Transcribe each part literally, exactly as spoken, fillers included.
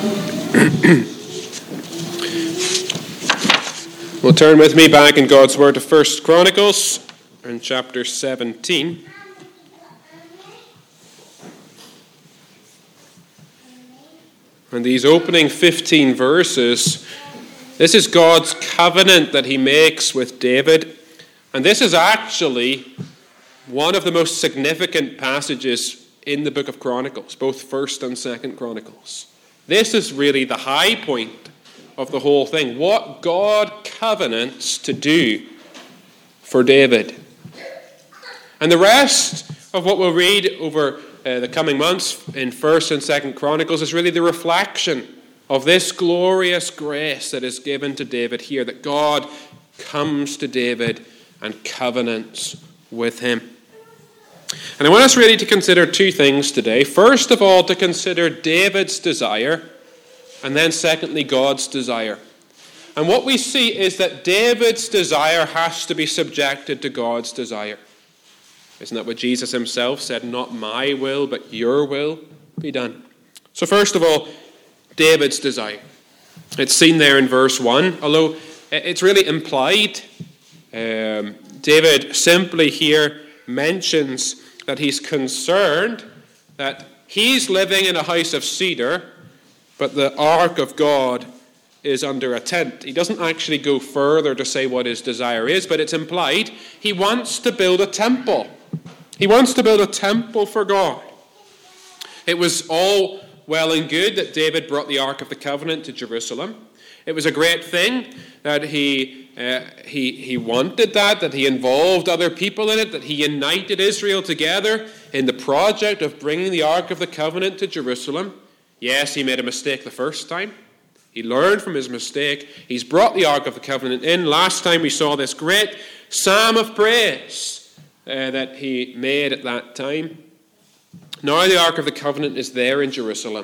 Well, turn with me back in God's Word to First Chronicles in chapter seventeen. And these opening fifteen verses, this is God's covenant that he makes with David. And this is actually one of the most significant passages in the book of Chronicles, both First and Second Chronicles. This is really the high point of the whole thing. What God covenants to do for David. And the rest of what we'll read over uh, the coming months in First and Second Chronicles is really the reflection of this glorious grace that is given to David here, that God comes to David and covenants with him. And I want us really to consider two things today. First of all, to consider David's desire, and then secondly, God's desire. And what we see is that David's desire has to be subjected to God's desire. Isn't that what Jesus himself said? Not my will, but your will be done. So first of all, David's desire. It's seen there in verse one, although it's really implied. Um, David simply here mentions that he's concerned that he's living in a house of cedar, but the ark of God is under a tent. He doesn't actually go further to say what his desire is, but it's implied he wants to build a temple. He wants to build a temple for God. It was all well and good that David brought the Ark of the Covenant to Jerusalem. It was a great thing that he, uh, he, he wanted that, that he involved other people in it, that he united Israel together in the project of bringing the Ark of the Covenant to Jerusalem. Yes, he made a mistake the first time. He learned from his mistake. He's brought the Ark of the Covenant in. Last time we saw this great psalm of praise uh, that he made at that time. Now the Ark of the Covenant is there in Jerusalem.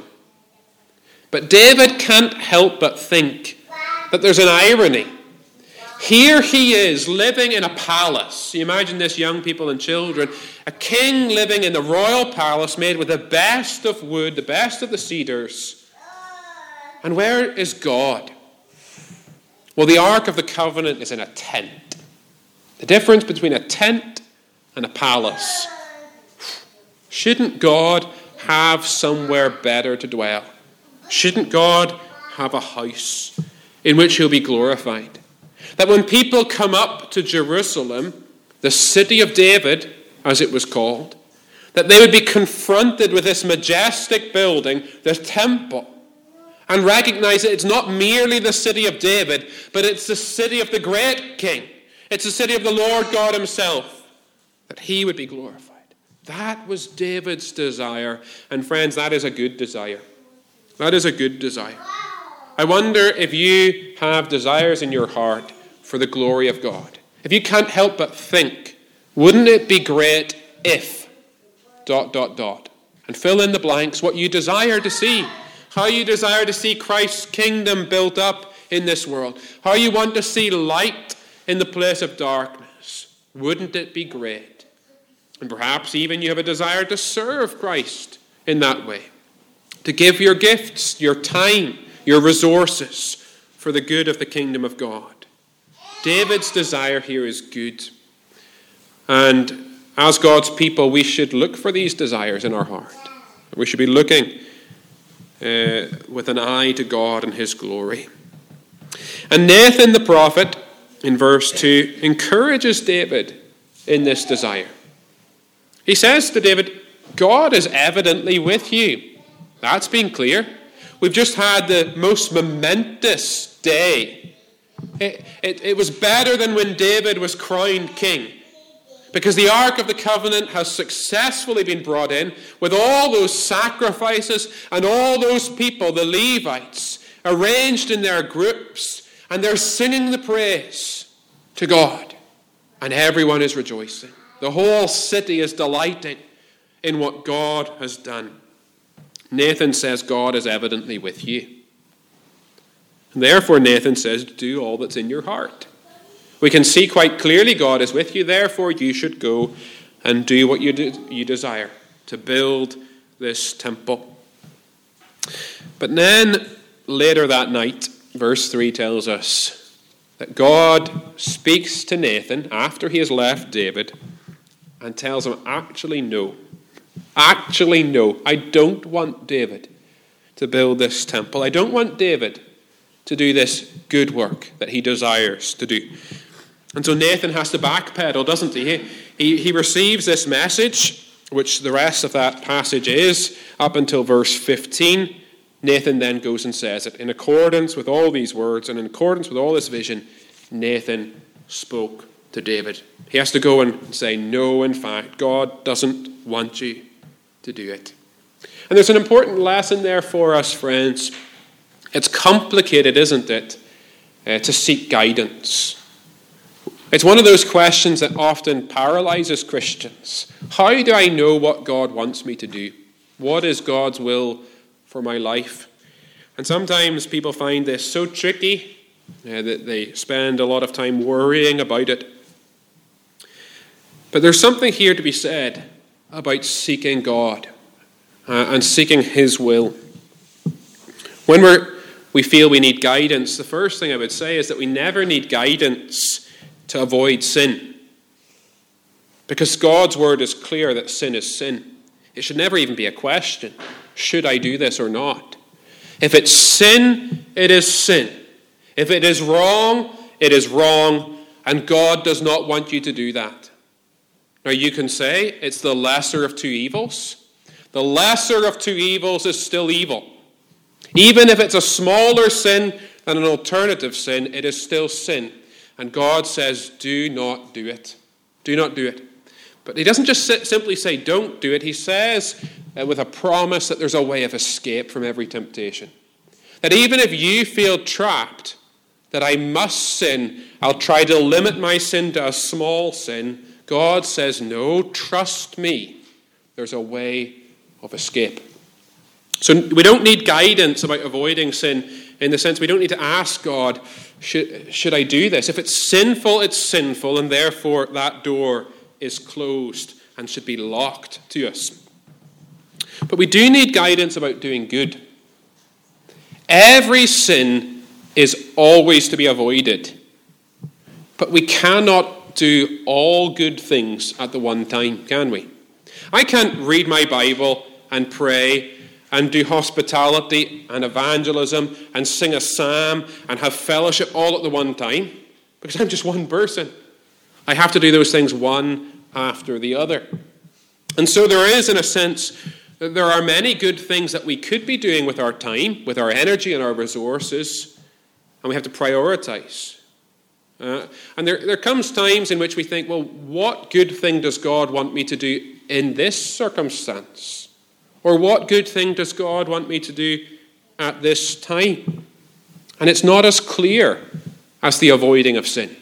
But David can't help but think that there's an irony. Here he is living in a palace. You imagine this, young people and children. A king living in the royal palace made with the best of wood, the best of the cedars. And where is God? Well, the Ark of the Covenant is in a tent. The difference between a tent and a palace. Shouldn't God have somewhere better to dwell? Shouldn't God have a house in which he'll be glorified? That when people come up to Jerusalem, the city of David, as it was called, that they would be confronted with this majestic building, the temple, and recognize that it's not merely the city of David, but it's the city of the great king. It's the city of the Lord God himself, that he would be glorified. That was David's desire. And friends, that is a good desire. That is a good desire. I wonder if you have desires in your heart for the glory of God. If you can't help but think, wouldn't it be great if, dot, dot, dot, and fill in the blanks what you desire to see. How you desire to see Christ's kingdom built up in this world. How you want to see light in the place of darkness. Wouldn't it be great? And perhaps even you have a desire to serve Christ in that way. To give your gifts, your time, your resources for the good of the kingdom of God. David's desire here is good. And as God's people, we should look for these desires in our heart. We should be looking uh, with an eye to God and his glory. And Nathan the prophet, in verse two, encourages David in this desire. He says to David, God is evidently with you. That's been clear. We've just had the most momentous day. It, it, it was better than when David was crowned king. Because the Ark of the Covenant has successfully been brought in with all those sacrifices and all those people, the Levites, arranged in their groups, and they're singing the praise to God. And everyone is rejoicing. The whole city is delighting in what God has done. Nathan says God is evidently with you. And therefore, Nathan says, do all that's in your heart. We can see quite clearly God is with you. Therefore, you should go and do what you, do, you desire, to build this temple. But then, later that night, verse three tells us that God speaks to Nathan after he has left David and tells him, actually no, actually no, I don't want David to build this temple. I don't want David to do this good work that he desires to do. And so Nathan has to backpedal, doesn't he? He, he, he receives this message, which the rest of that passage is, up until verse fifteen. Nathan then goes and says it. In accordance with all these words and in accordance with all this vision, Nathan spoke to David. He has to go and say, no, in fact, God doesn't want you to do it. And there's an important lesson there for us, friends. It's complicated, isn't it, uh, to seek guidance. It's one of those questions that often paralyzes Christians. How do I know what God wants me to do? What is God's will for my life? And sometimes people find this so tricky uh, that they spend a lot of time worrying about it. But there's something here to be said about seeking God uh, and seeking His will. When we're, we feel we need guidance, the first thing I would say is that we never need guidance to avoid sin. Because God's word is clear that sin is sin. It should never even be a question. Should I do this or not? If it's sin, it is sin. If it is wrong, it is wrong, and God does not want you to do that. Now you can say it's the lesser of two evils. The lesser of two evils is still evil. Even if it's a smaller sin than an alternative sin, it is still sin. And God says, do not do it. Do not do it. But he doesn't just simply say, don't do it. He says, uh, with a promise that there's a way of escape from every temptation. That even if you feel trapped, that I must sin, I'll try to limit my sin to a small sin, God says, no, trust me. There's a way of escape. So we don't need guidance about avoiding sin in the sense we don't need to ask God, should, should I do this? If it's sinful, it's sinful, and therefore that door is closed and should be locked to us. But we do need guidance about doing good. Every sin is always to be avoided. But we cannot do all good things at the one time, can we? I can't read my Bible and pray and do hospitality and evangelism and sing a psalm and have fellowship all at the one time because I'm just one person. I have to do those things one after the other. And so there is, in a sense, there are many good things that we could be doing with our time, with our energy and our resources, and we have to prioritize. Uh, and there, there comes times in which we think, well, what good thing does God want me to do in this circumstance? Or what good thing does God want me to do at this time? And it's not as clear as the avoiding of sin.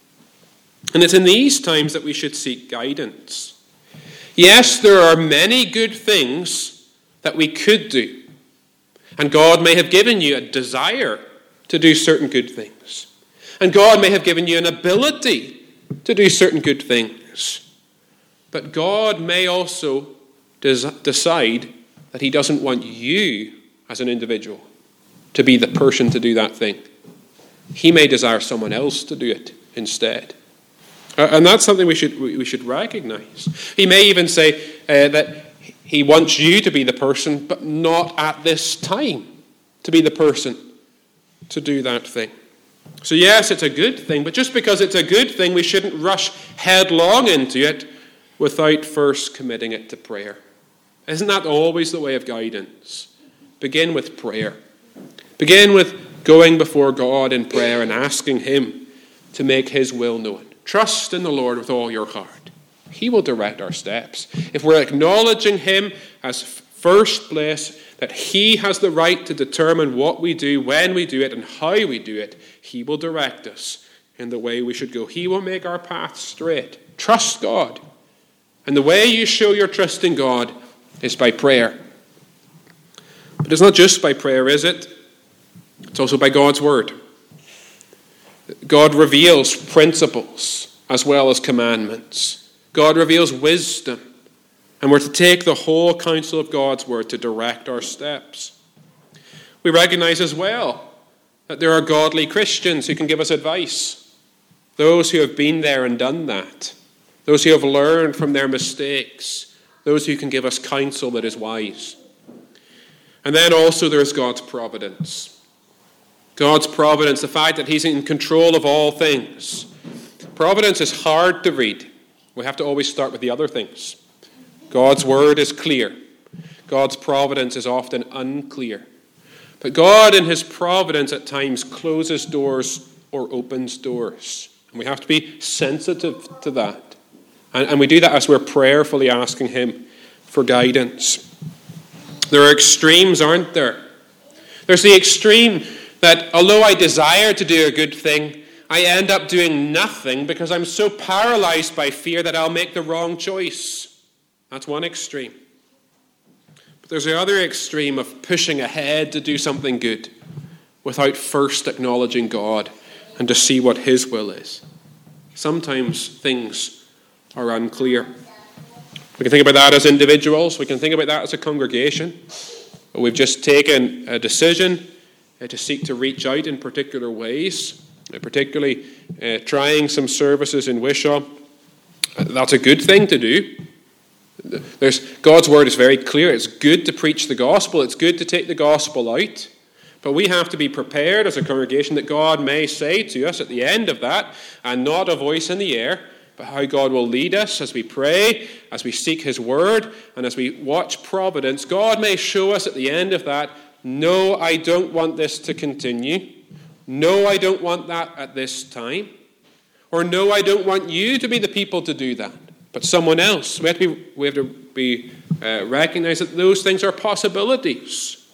And it's in these times that we should seek guidance. Yes, there are many good things that we could do. And God may have given you a desire to do certain good things. And God may have given you an ability to do certain good things. But God may also des- decide that he doesn't want you as an individual to be the person to do that thing. He may desire someone else to do it instead. Uh, and that's something we should we should recognize. He may even say uh, that he wants you to be the person, but not at this time to be the person to do that thing. So yes, it's a good thing, but just because it's a good thing, we shouldn't rush headlong into it without first committing it to prayer. Isn't that always the way of guidance? Begin with prayer. Begin with going before God in prayer and asking him to make his will known. Trust in the Lord with all your heart. He will direct our steps. If we're acknowledging him as first place, that he has the right to determine what we do, when we do it, and how we do it, he will direct us in the way we should go. He will make our path straight. Trust God. And the way you show your trust in God is by prayer. But it's not just by prayer, is it? It's also by God's word. God reveals principles as well as commandments. God reveals wisdom. And we're to take the whole counsel of God's word to direct our steps. We recognize as well that there are godly Christians who can give us advice, those who have been there and done that, those who have learned from their mistakes, those who can give us counsel that is wise. And then also there's God's providence. God's providence, the fact that he's in control of all things. Providence is hard to read. We have to always start with the other things. God's word is clear. God's providence is often unclear. But God in his providence at times closes doors or opens doors. And we have to be sensitive to that. And, and we do that as we're prayerfully asking him for guidance. There are extremes, aren't there? There's the extreme that although I desire to do a good thing, I end up doing nothing because I'm so paralyzed by fear that I'll make the wrong choice. That's one extreme. But there's the other extreme of pushing ahead to do something good without first acknowledging God and to see what his will is. Sometimes things are unclear. We can think about that as individuals. We can think about that as a congregation. We've just taken a decision to seek to reach out in particular ways, particularly uh, trying some services in Wishaw. That's a good thing to do. There's, God's word is very clear. It's good to preach the gospel. It's good to take the gospel out. But we have to be prepared as a congregation that God may say to us at the end of that, and not a voice in the air, but how God will lead us as we pray, as we seek his word, and as we watch providence. God may show us at the end of that, no, I don't want this to continue. No, I don't want that at this time. Or no, I don't want you to be the people to do that, but someone else. We have to be, we have to be uh, recognize that those things are possibilities,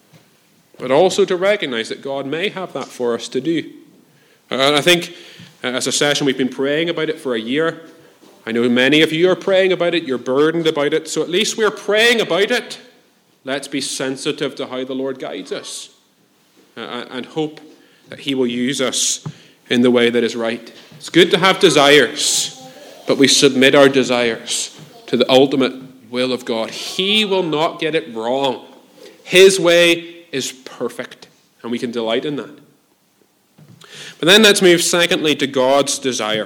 but also to recognize that God may have that for us to do. And I think uh, as a session, we've been praying about it for a year. I know many of you are praying about it. You're burdened about it. So at least we're praying about it. Let's be sensitive to how the Lord guides us uh, and hope that he will use us in the way that is right. It's good to have desires, but we submit our desires to the ultimate will of God. He will not get it wrong. His way is perfect, and we can delight in that. But then let's move secondly to God's desire.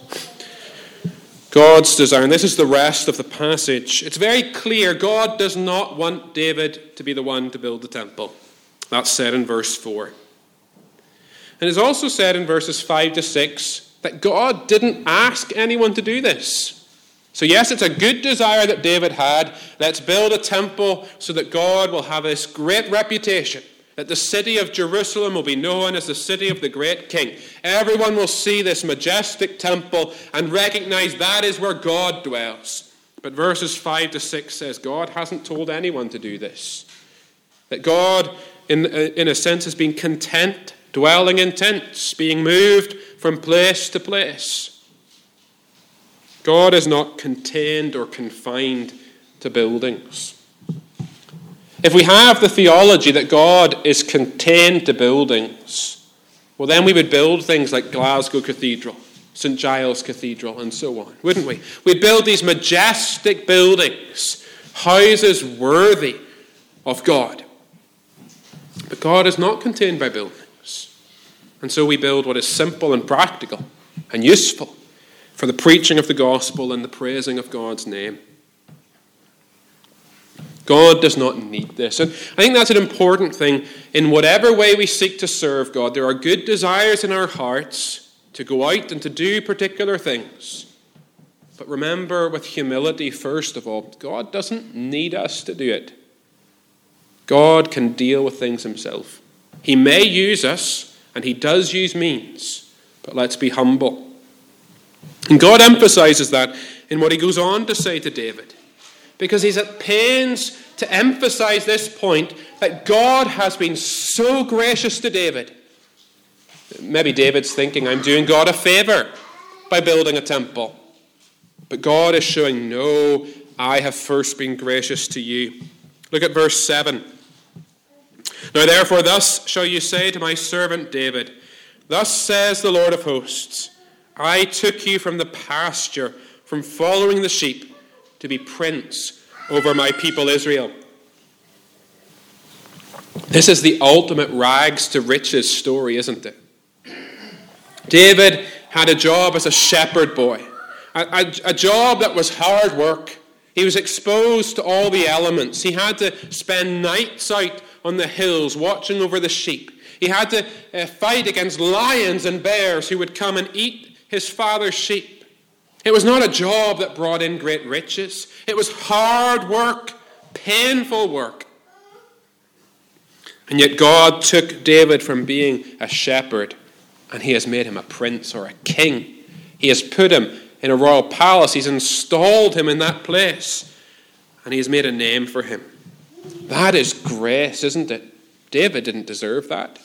God's desire, and this is the rest of the passage. It's very clear God does not want David to be the one to build the temple. That's said in verse four. And it's also said in verses five to six that God didn't ask anyone to do this. So yes, it's a good desire that David had. Let's build a temple so that God will have this great reputation, that the city of Jerusalem will be known as the city of the great king. Everyone will see this majestic temple and recognize that is where God dwells. But verses five to six says God hasn't told anyone to do this. That God, in, in a sense, has been content, dwelling in tents, being moved from place to place. God is not contained or confined to buildings. If we have the theology that God is contained to buildings, well, then we would build things like Glasgow Cathedral, Saint Giles Cathedral, and so on, wouldn't we? We'd build these majestic buildings, houses worthy of God. But God is not contained by buildings. And so we build what is simple and practical and useful for the preaching of the gospel and the praising of God's name. God does not need this. And I think that's an important thing. In whatever way we seek to serve God, there are good desires in our hearts to go out and to do particular things. But remember, with humility, first of all, God doesn't need us to do it. God can deal with things himself. He may use us, and he does use means, but let's be humble. And God emphasizes that in what he goes on to say to David, because he's at pains to emphasize this point that God has been so gracious to David. Maybe David's thinking, I'm doing God a favor by building a temple. But God is showing, no, I have first been gracious to you. Look at verse seven. Now therefore thus shall you say to my servant David, thus says the Lord of hosts, I took you from the pasture, from following the sheep, to be prince over my people Israel. This is the ultimate rags to riches story, isn't it? David had a job as a shepherd boy, a, a, a job that was hard work. He was exposed to all the elements. He had to spend nights out on the hills watching over the sheep. He had to uh, fight against lions and bears who would come and eat his father's sheep. It was not a job that brought in great riches. It was hard work, painful work. And yet God took David from being a shepherd and he has made him a prince or a king. He has put him in a royal palace. He's installed him in that place. And he has made a name for him. That is grace, isn't it? David didn't deserve that.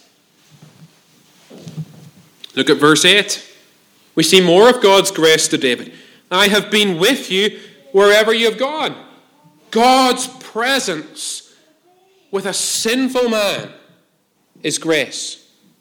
Look at verse eight. We see more of God's grace to David. I have been with you wherever you have gone. God's presence with a sinful man is grace.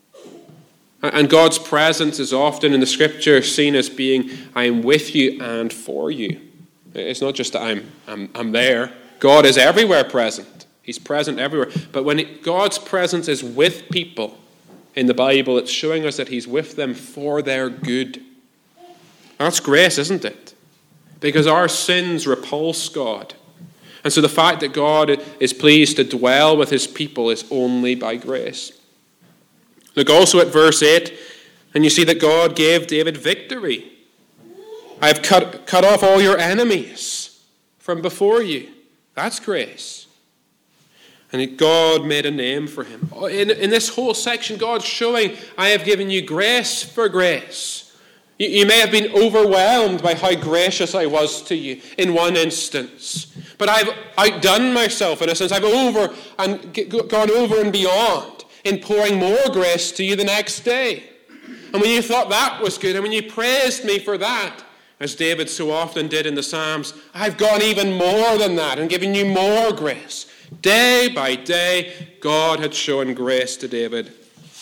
And God's presence is often in the scripture seen as being, I am with you and for you. It's not just that I'm, I'm, I'm there. God is everywhere present. He's present everywhere. But when it, God's presence is with people in the Bible, it's showing us that he's with them for their good. That's grace, isn't it? Because our sins repulse God. And so the fact that God is pleased to dwell with his people is only by grace. Look also at verse eight, and you see that God gave David victory. I have cut, cut off all your enemies from before you. That's grace. And God made a name for him. In, in this whole section, God's showing, I have given you grace for grace. You, you may have been overwhelmed by how gracious I was to you in one instance. But I've outdone myself in a sense. I've over and gone over and beyond in pouring more grace to you the next day. And when you thought that was good, and when you praised me for that, as David so often did in the Psalms, I've gone even more than that and given you more grace. Day by day, God had shown grace to David.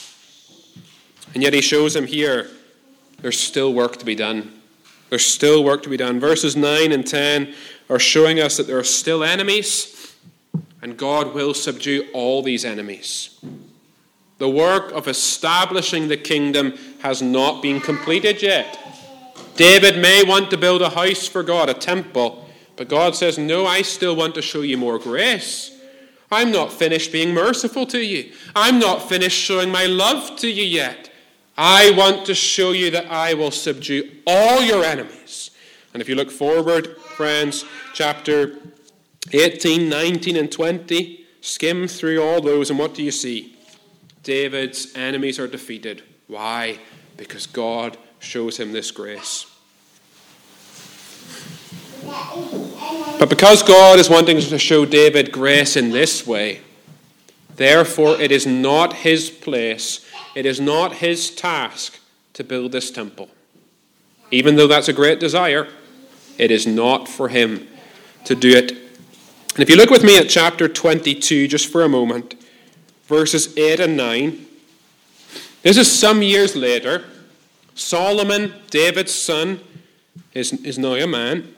And yet he shows him here, there's still work to be done. There's still work to be done. Verses nine and ten are showing us that there are still enemies, and God will subdue all these enemies. The work of establishing the kingdom has not been completed yet. David may want to build a house for God, a temple, but God says, no, I still want to show you more grace. I'm not finished being merciful to you. I'm not finished showing my love to you yet. I want to show you that I will subdue all your enemies. And if you look forward, friends, chapter eighteen, nineteen, and twenty, skim through all those, and what do you see? David's enemies are defeated. Why? Because God shows him this grace. But because God is wanting to show David grace in this way, therefore it is not his place, it is not his task to build this temple. Even though that's a great desire, it is not for him to do it. And if you look with me at chapter twenty-two, just for a moment, verses eight and nine, this is some years later. Solomon, David's son, is, is now a man.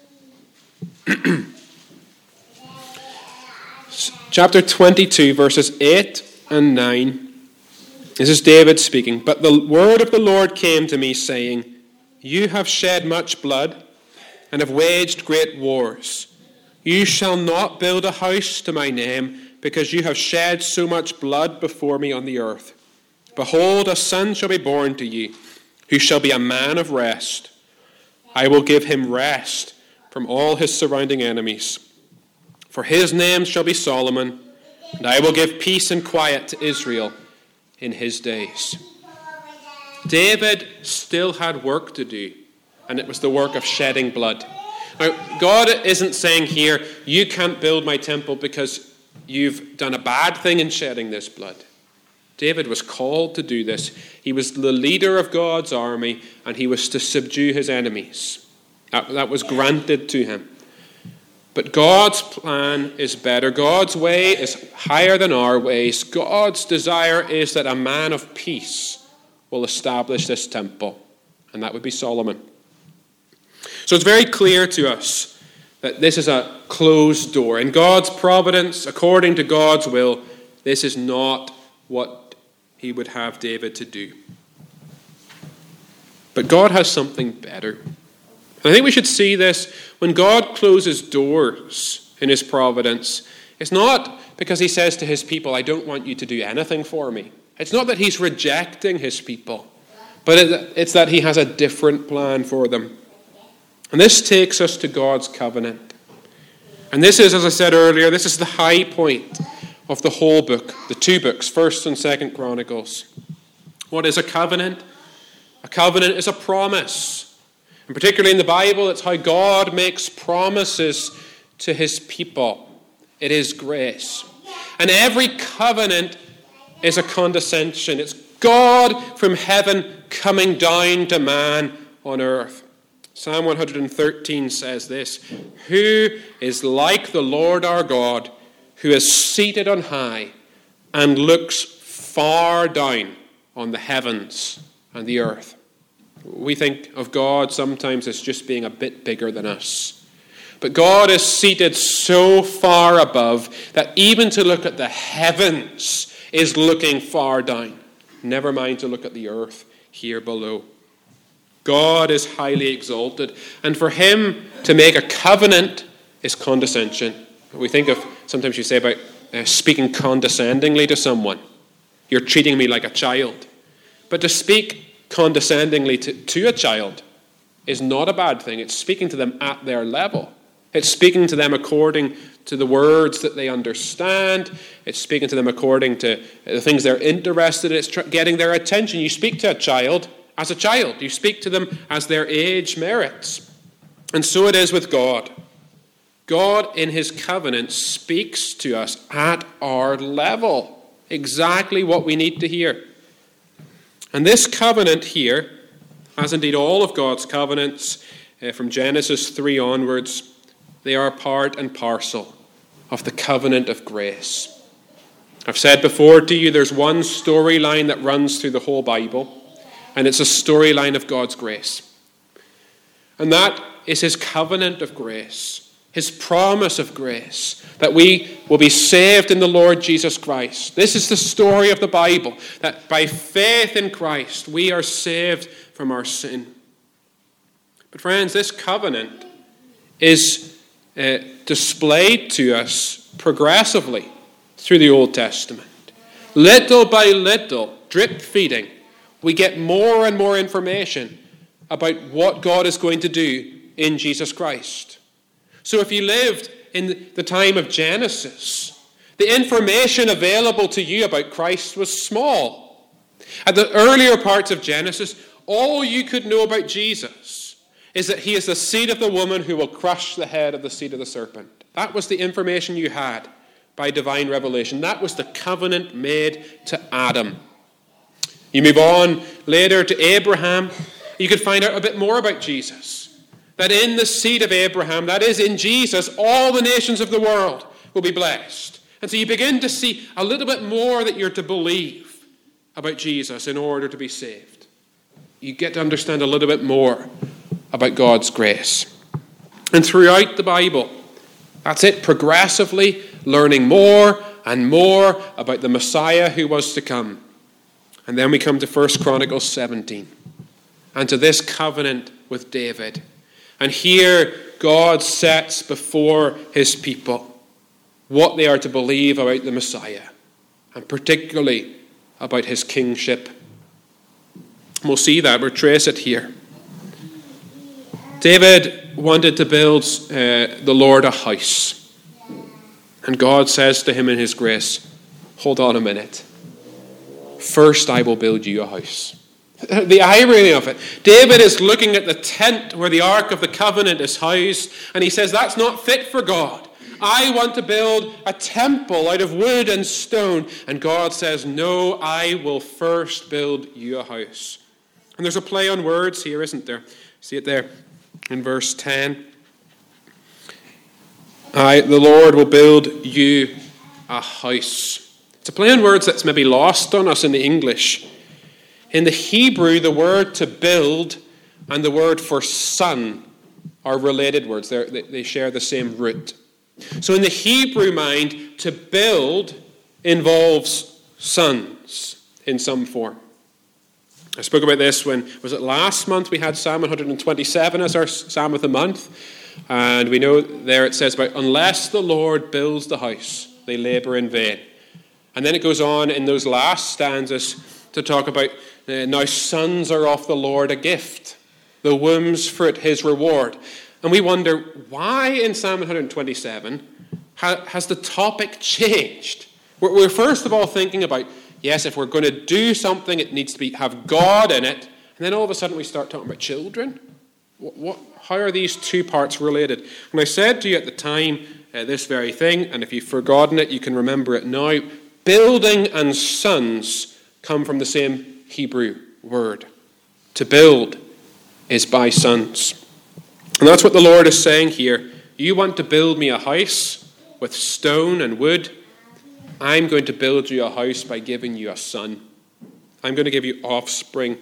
Chapter twenty-two, verses eight and nine. This is David speaking. But the word of the Lord came to me, saying, you have shed much blood and have waged great wars. You shall not build a house to my name, because you have shed so much blood before me on the earth. Behold, a son shall be born to you, who shall be a man of rest. I will give him rest from all his surrounding enemies. For his name shall be Solomon, and I will give peace and quiet to Israel in his days. David still had work to do, and it was the work of shedding blood. Now, God isn't saying here, you can't build my temple because you've done a bad thing in shedding this blood. David was called to do this. He was the leader of God's army, and he was to subdue his enemies. That, that was granted to him. But God's plan is better. God's way is higher than our ways. God's desire is that a man of peace will establish this temple, and that would be Solomon. So it's very clear to us that this is a closed door. In God's providence, according to God's will, This is not what he would have David to do. But God has something better. I think we should see this. When God closes doors in his providence, it's not because he says to his people, I don't want you to do anything for me. It's not that he's rejecting his people, but it's that he has a different plan for them. And this takes us to God's covenant. And this is, as I said earlier, this is the high point of the whole book, the two books, First and Second Chronicles. What is a covenant? A covenant is a promise. And particularly in the Bible, it's how God makes promises to his people. It is grace. And every covenant is a condescension. It's God from heaven coming down to man on earth. Psalm one thirteen says this, Who is like the Lord our God, who is seated on high and looks far down on the heavens and the earth. We think of God sometimes as just being a bit bigger than us. But God is seated so far above that even to look at the heavens is looking far down. Never mind to look at the earth here below. God is highly exalted. And for him to make a covenant is condescension. We think of, sometimes you say about uh, speaking condescendingly to someone. You're treating me like a child. But to speak condescendingly to, to a child is not a bad thing. It's speaking to them at their level. It's speaking to them according to the words that they understand. It's speaking to them according to the things they're interested in. It's tr- getting their attention. You speak to a child as a child. You speak to them as their age merits. And so it is with God. God in his covenant speaks to us at our level. Exactly what we need to hear. And this covenant here, as indeed all of God's covenants uh, from Genesis three onwards, they are part and parcel of the covenant of grace. I've said before to you, there's one storyline that runs through the whole Bible, and it's a storyline of God's grace. And that is his covenant of grace, his promise of grace, that we will be saved in the Lord Jesus Christ. This is the story of the Bible, that by faith in Christ, we are saved from our sin. But friends, this covenant is Uh, displayed to us progressively through the Old Testament. Little by little, drip feeding, we get more and more information about what God is going to do in Jesus Christ. So if you lived in the time of Genesis, the information available to you about Christ was small. At the earlier parts of Genesis, all you could know about Jesus is that he is the seed of the woman who will crush the head of the seed of the serpent. That was the information you had by divine revelation. That was the covenant made to Adam. You move on later to Abraham, you could find out a bit more about Jesus. That in the seed of Abraham, that is in Jesus, all the nations of the world will be blessed. And so you begin to see a little bit more that you're to believe about Jesus in order to be saved. You get to understand a little bit more about God's grace. And throughout the Bible, that's it, progressively learning more and more about the Messiah who was to come. And then we come to First Chronicles seventeen and to this covenant with David. And here God sets before his people what they are to believe about the Messiah, and particularly about his kingship. We'll see that, we'll trace it here. David wanted to build uh, the Lord a house. And God says to him in his grace, hold on a minute. First I will build you a house. The irony of it. David is looking at the tent where the Ark of the Covenant is housed, and he says, that's not fit for God. I want to build a temple out of wood and stone. And God says, no, I will first build you a house. And there's a play on words here, isn't there? See it there in verse ten. I, the Lord will build you a house. It's a play on words that's maybe lost on us in the English. In the Hebrew, the word to build and the word for son are related words. They're, they share the same root. So in the Hebrew mind, to build involves sons in some form. I spoke about this when, was it last month we had Psalm one twenty-seven as our Psalm of the month. And we know there it says about, unless the Lord builds the house, they labor in vain. And then it goes on in those last stanzas to talk about, uh, now sons are of the Lord a gift, the womb's fruit his reward. And we wonder, why in Psalm one twenty-seven ha- has the topic changed? We're, we're first of all thinking about, yes, if we're going to do something, it needs to be have God in it. And then all of a sudden we start talking about children. What, what, how are these two parts related? And I said to you at the time, uh, this very thing, and if you've forgotten it, you can remember it now. Building and sons come from the same Hebrew word. To build is by sons. And that's what the Lord is saying here. You want to build me a house with stone and wood? I'm going to build you a house by giving you a son. I'm going to give you offspring.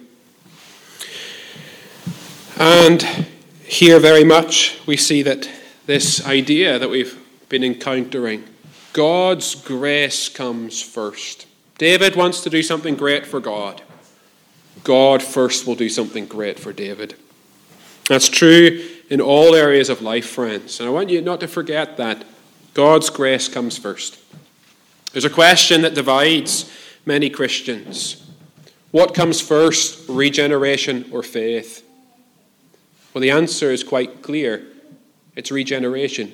And here very much we see that this idea that we've been encountering, God's grace comes first. David wants to do something great for God. God first will do something great for David. That's true in all areas of life, friends. And I want you not to forget that. God's grace comes first. There's a question that divides many Christians. What comes first, regeneration or faith? Well, the answer is quite clear. It's regeneration.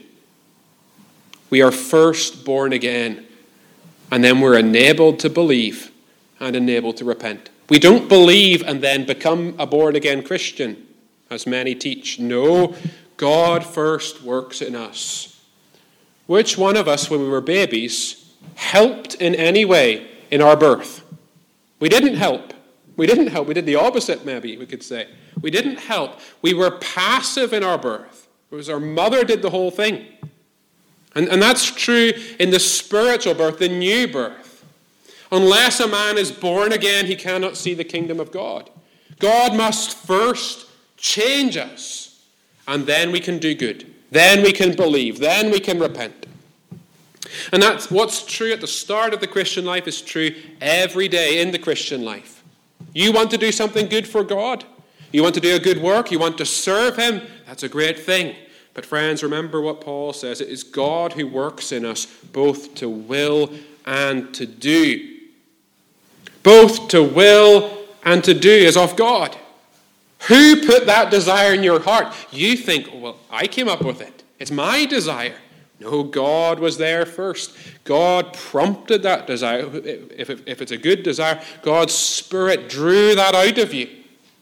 We are first born again, and then we're enabled to believe and enabled to repent. We don't believe and then become a born-again Christian, as many teach. No, God first works in us. Which one of us, when we were babies, helped in any way in our birth? We didn't help. We didn't help. We did the opposite, maybe, we could say. We didn't help. We were passive in our birth. It was our mother did the whole thing. And, and that's true in the spiritual birth, the new birth. Unless a man is born again, he cannot see the kingdom of God. God must first change us, and then we can do good. Then we can believe. Then we can repent. And that's what's true at the start of the Christian life is true every day in the Christian life. You want to do something good for God? You want to do a good work? You want to serve him? That's a great thing. But friends, remember what Paul says. It is God who works in us both to will and to do. Both to will and to do is of God. Who put that desire in your heart? You think, oh, well, I came up with it. It's my desire. No, God was there first. God prompted that desire. If, if, if it's a good desire, God's Spirit drew that out of you.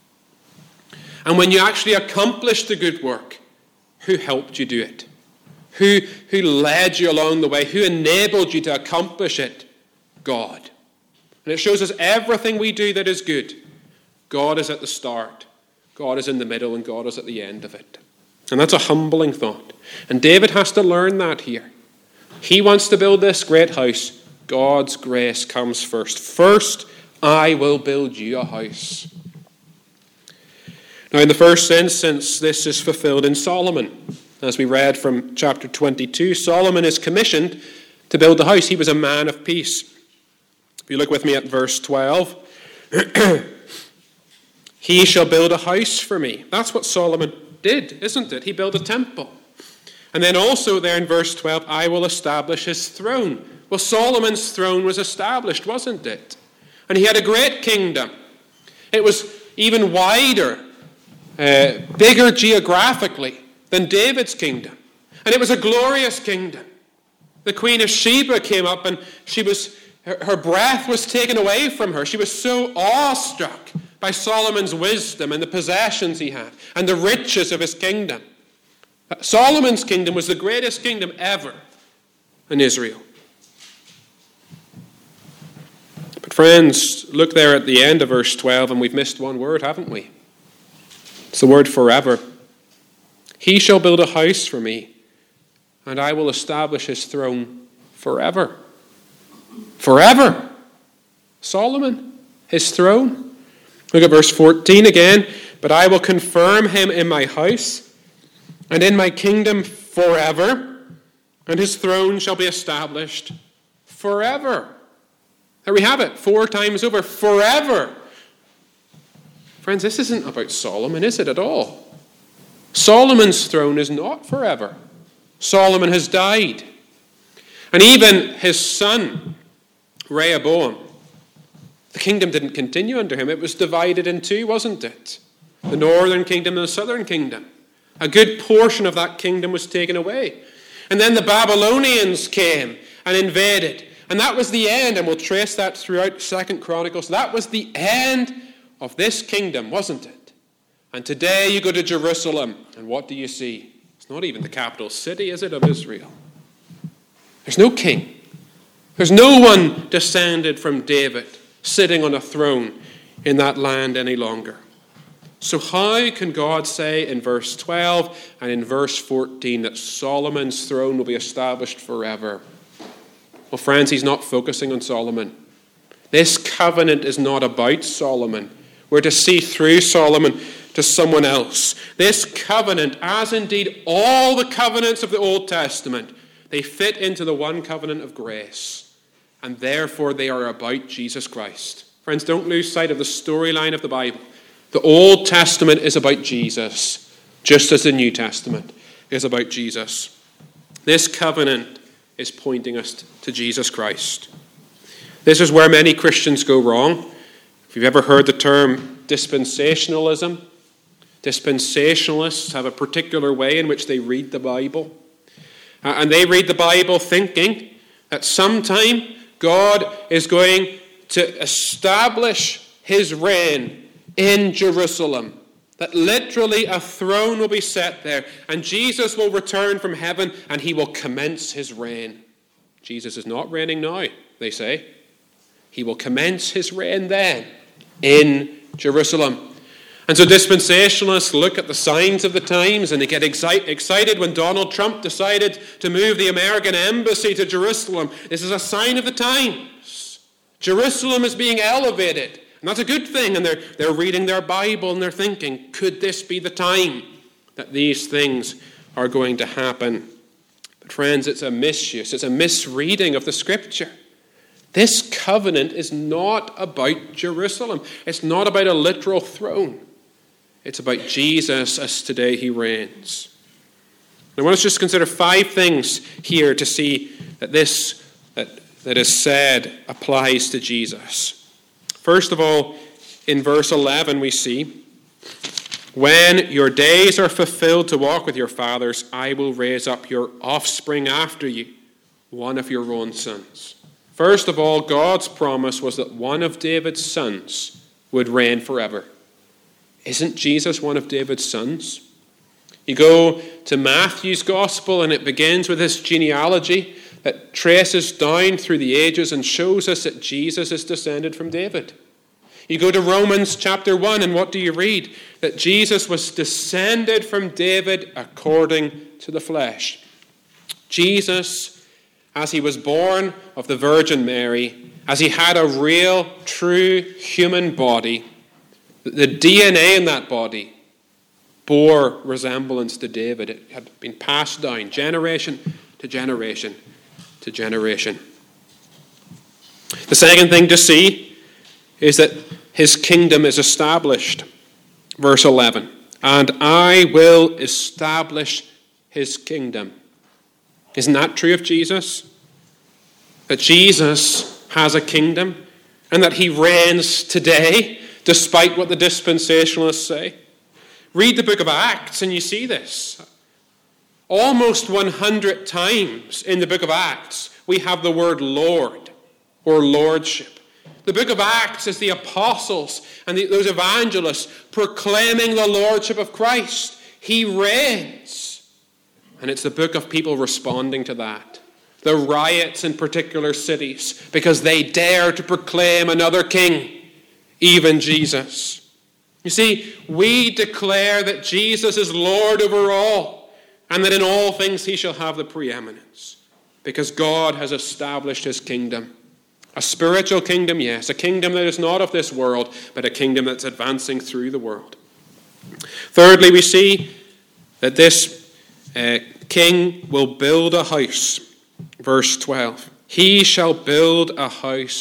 And when you actually accomplished the good work, who helped you do it? Who, who led you along the way? Who enabled you to accomplish it? God. And it shows us everything we do that is good. God is at the start. God is in the middle, and God is at the end of it. And that's a humbling thought. And David has to learn that here. He wants to build this great house. God's grace comes first. First, I will build you a house. Now, in the first instance, this is fulfilled in Solomon. As we read from chapter twenty-two, Solomon is commissioned to build the house. He was a man of peace. If you look with me at verse twelve, he shall build a house for me. That's what Solomon did, isn't it? He built a temple. And then also there in verse twelve, I will establish his throne. Well, Solomon's throne was established, wasn't it? And he had a great kingdom. It was even wider, uh, bigger geographically than David's kingdom. And it was a glorious kingdom. The Queen of Sheba came up and she was, her, her breath was taken away from her. She was so awestruck by Solomon's wisdom and the possessions he had and the riches of his kingdom. Solomon's kingdom was the greatest kingdom ever in Israel. But friends, look there at the end of verse twelve, and we've missed one word, haven't we? It's the word forever. He shall build a house for me, and I will establish his throne forever. Forever. Solomon, his throne. Look at verse fourteen again. But I will confirm him in my house and in my kingdom forever, and his throne shall be established forever. There we have it, four times over, forever. Friends, this isn't about Solomon, is it at all? Solomon's throne is not forever. Solomon has died. And even his son, Rehoboam, the kingdom didn't continue under him. It was divided in two, wasn't it? The northern kingdom and the southern kingdom. A good portion of that kingdom was taken away. And then the Babylonians came and invaded. And that was the end, and we'll trace that throughout Second Chronicles. That was the end of this kingdom, wasn't it? And today you go to Jerusalem, and what do you see? It's not even the capital city, is it, of Israel? There's no king. There's no one descended from David sitting on a throne in that land any longer. So how can God say in verse twelve and in verse fourteen that Solomon's throne will be established forever? Well, friends, he's not focusing on Solomon. This covenant is not about Solomon. We're to see through Solomon to someone else. This covenant, as indeed all the covenants of the Old Testament, they fit into the one covenant of grace. And therefore they are about Jesus Christ. Friends, don't lose sight of the storyline of the Bible. The Old Testament is about Jesus, just as the New Testament is about Jesus. This covenant is pointing us to Jesus Christ. This is where many Christians go wrong. If you've ever heard the term dispensationalism, dispensationalists have a particular way in which they read the Bible. Uh, and they read the Bible thinking that sometime God is going to establish his reign in Jerusalem. That literally a throne will be set there, and Jesus will return from heaven, and he will commence his reign. Jesus is not reigning now, they say. He will commence his reign then in Jerusalem. And so dispensationalists look at the signs of the times, and they get excite, excited when Donald Trump decided to move the American embassy to Jerusalem. This is a sign of the times. Jerusalem is being elevated. And that's a good thing. And they're, they're reading their Bible and they're thinking, could this be the time that these things are going to happen? But friends, it's a misuse. It's a misreading of the Scripture. This covenant is not about Jerusalem. It's not about a literal throne. It's about Jesus as today he reigns. I want us to just consider five things here to see that this that, that is said applies to Jesus. First of all, in verse eleven we see, when your days are fulfilled to walk with your fathers, I will raise up your offspring after you, one of your own sons. First of all, God's promise was that one of David's sons would reign forever. Isn't Jesus one of David's sons? You go to Matthew's gospel and it begins with this genealogy that traces down through the ages and shows us that Jesus is descended from David. You go to Romans chapter one and what do you read? That Jesus was descended from David according to the flesh. Jesus, as he was born of the Virgin Mary, as he had a real, true human body, the D N A in that body bore resemblance to David. It had been passed down generation to generation to generation. The second thing to see is that his kingdom is established. Verse eleven, and I will establish his kingdom. Isn't that true of Jesus? That Jesus has a kingdom and that he reigns today, despite what the dispensationalists say. Read the book of Acts and you see this. Almost one hundred times in the book of Acts, we have the word Lord or lordship. The book of Acts is the apostles and the, those evangelists proclaiming the lordship of Christ. He reigns. And it's the book of people responding to that. The riots in particular cities because they dare to proclaim another king, even Jesus. You see, we declare that Jesus is Lord over all and that in all things he shall have the preeminence because God has established his kingdom. A spiritual kingdom, yes, a kingdom that is not of this world, but a kingdom that's advancing through the world. Thirdly, we see that this uh, king will build a house. Verse twelve, he shall build a house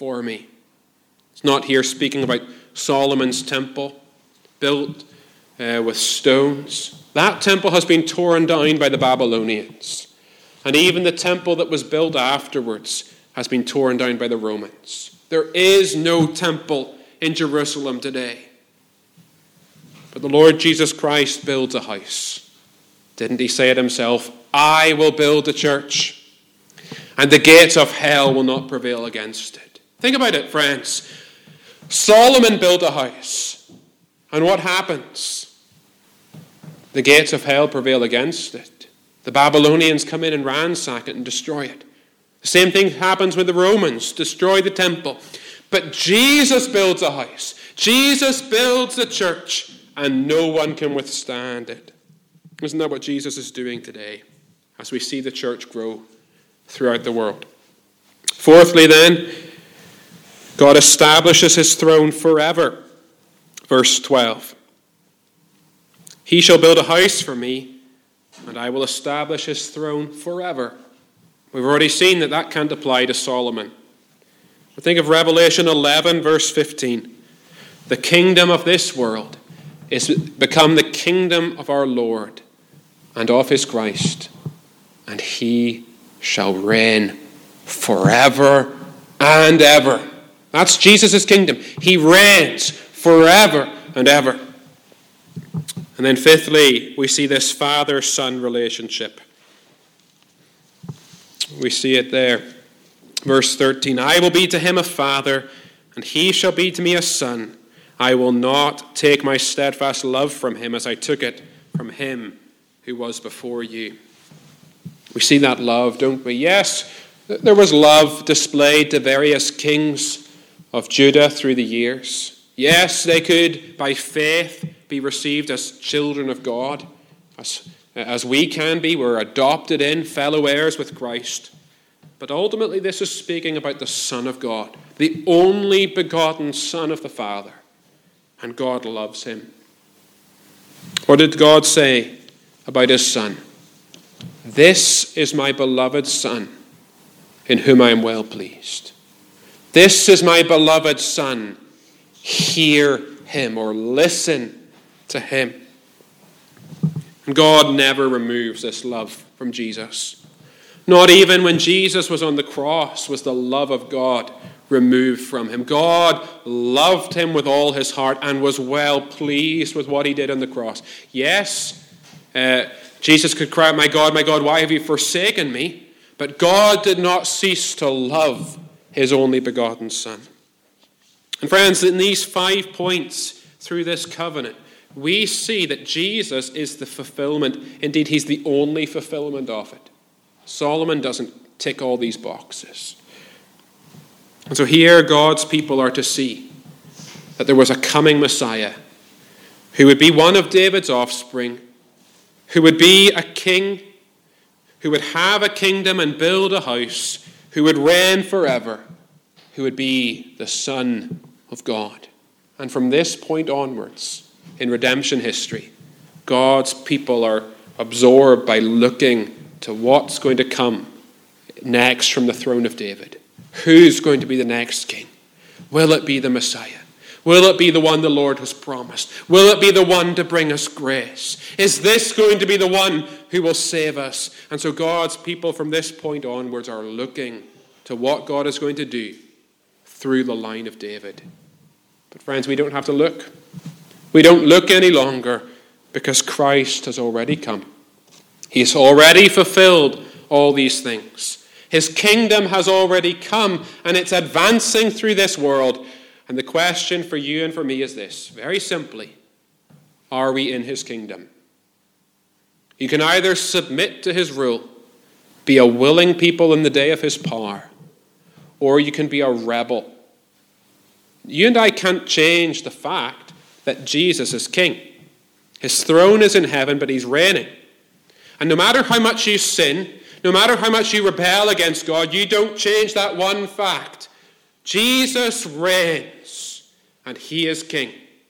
for me. It's not here speaking about Solomon's temple, built uh, with stones. That temple has been torn down by the Babylonians. And even the temple that was built afterwards has been torn down by the Romans. There is no temple in Jerusalem today. But the Lord Jesus Christ builds a house. Didn't he say it himself? I will build a church, and the gates of hell will not prevail against it. Think about it, friends. Solomon built a house, and what happens? The gates of hell prevail against it. The Babylonians come in and ransack it and destroy it. The same thing happens with the Romans, destroy the temple. But Jesus builds a house. Jesus builds a church, and no one can withstand it. Isn't that what Jesus is doing today as we see the church grow throughout the world? Fourthly, then, God establishes his throne forever. Verse twelve. He shall build a house for me, and I will establish his throne forever. We've already seen that that can't apply to Solomon. But think of Revelation eleven, verse fifteen. The kingdom of this world is become the kingdom of our Lord and of his Christ, and he shall reign forever and ever. That's Jesus' kingdom. He reigns forever and ever. And then fifthly, we see this father-son relationship. We see it there. Verse thirteen, I will be to him a father, and he shall be to me a son. I will not take my steadfast love from him as I took it from him who was before you. We see that love, don't we? Yes, there was love displayed to various kings of Judah through the years. Yes, they could, by faith, be received as children of God, as, as we can be. We're adopted in, fellow heirs with Christ. But ultimately, this is speaking about the Son of God, the only begotten Son of the Father. And God loves him. What did God say about his Son? This is my beloved Son, in whom I am well pleased. This is my beloved Son. Hear him, or listen to him. And God never removes this love from Jesus. Not even when Jesus was on the cross was the love of God removed from him. God loved him with all his heart and was well pleased with what he did on the cross. Yes, uh, Jesus could cry, my God, my God, why have you forsaken me? But God did not cease to love his only begotten Son. And friends, in these five points through this covenant, we see that Jesus is the fulfillment. Indeed, he's the only fulfillment of it. Solomon doesn't tick all these boxes. And so here God's people are to see that there was a coming Messiah who would be one of David's offspring, who would be a king, who would have a kingdom and build a house, who would reign forever, who would be the Son of God. And from this point onwards, in redemption history, God's people are absorbed by looking to what's going to come next from the throne of David. Who's going to be the next king? Will it be the Messiah? Will it be the one the Lord has promised? Will it be the one to bring us grace? Is this going to be the one who will save us? And so God's people from this point onwards are looking to what God is going to do through the line of David. But friends, we don't have to look. We don't look any longer because Christ has already come. He's already fulfilled all these things. His kingdom has already come, and it's advancing through this world. And the question for you and for me is this, very simply, are we in his kingdom? You can either submit to his rule, be a willing people in the day of his power, or you can be a rebel. You and I can't change the fact that Jesus is king. His throne is in heaven, but he's reigning. And no matter how much you sin, no matter how much you rebel against God, you don't change that one fact. Jesus reigns, and he is king.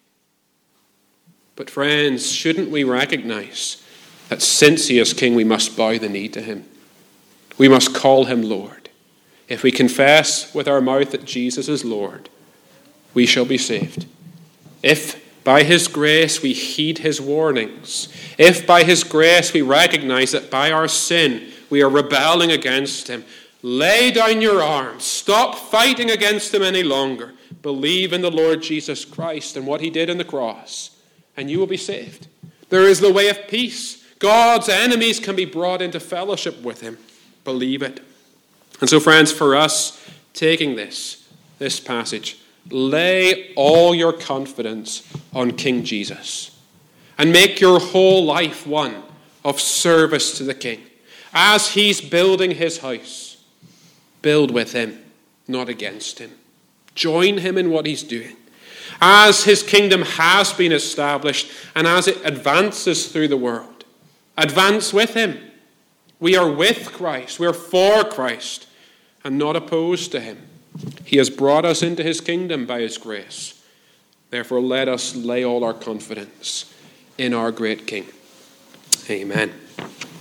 But friends, shouldn't we recognize that since he is king, we must bow the knee to him? We must call him Lord. If we confess with our mouth that Jesus is Lord, we shall be saved. If by his grace we heed his warnings, if by his grace we recognize that by our sin we are rebelling against him, lay down your arms. Stop fighting against him any longer. Believe in the Lord Jesus Christ and what he did on the cross, and you will be saved. There is the way of peace. God's enemies can be brought into fellowship with him. Believe it. And so, friends, for us, taking this, this passage, lay all your confidence on King Jesus and make your whole life one of service to the King. As he's building his house, build with him, not against him. Join him in what he's doing. As his kingdom has been established and as it advances through the world, advance with him. We are with Christ. We are for Christ and not opposed to him. He has brought us into his kingdom by his grace. Therefore, let us lay all our confidence in our great King. Amen.